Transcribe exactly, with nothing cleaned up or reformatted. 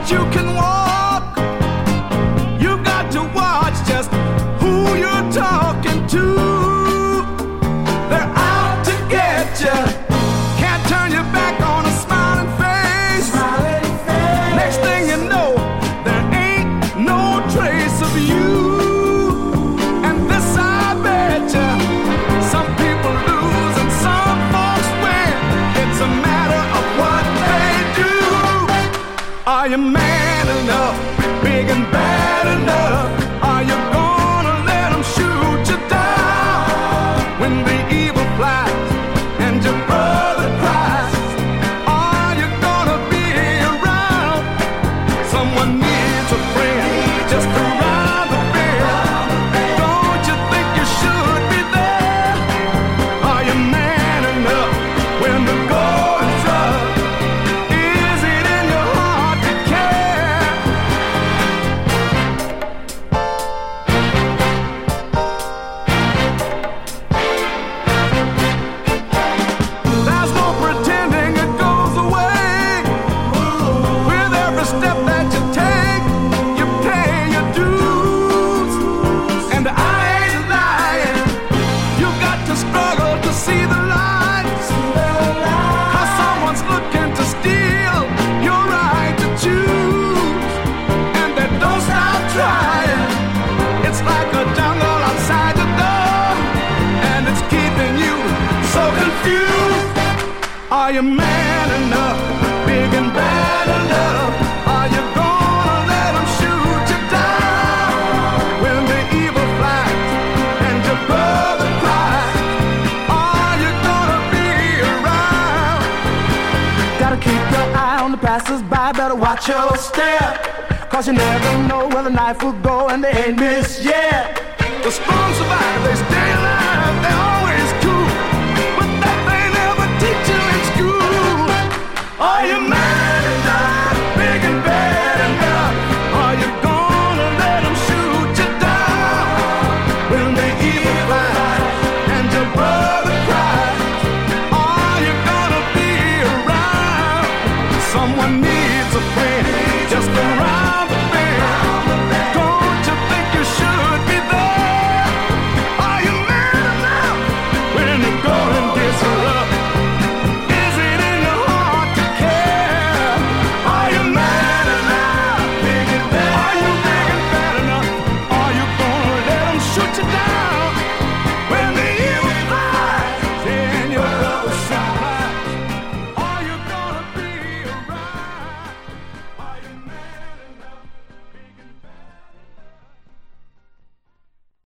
you can walk. You got to watch just who you're talking to. They're out to get you. Can't turn your back on a smiling face. Smiling face. Next thing you know, there ain't no trace of you. And this I bet you, some people lose and some folks win. It's a matter of what they do. Are you man enough, big and bad enough? Are you gonna let them shoot you down when the evil flies and your brother cries? Are you gonna be around? Someone needs a friend just around the bend. Don't you think you should be there? Are you man enough when the going's rough? Is it in your heart to care? There's no pretending it goes away. With every step that you take, you pay your dues. And I ain't lying. You got to struggle to see the light. Cause someone's looking to steal your right to choose. And they don't stop trying. It's like a jungle outside the door, and it's keeping you so confused. Are you man enough, big and bad enough? Are you gonna let them shoot you down when the evil flies and your brother cries? Are you gonna be around? Gotta keep your eye on the passers-by, better watch your step. Cause you never know where the knife will go, and they ain't missed yet. The strong survive, they stay alive, they're always cool. But that they never teach you in school. Are you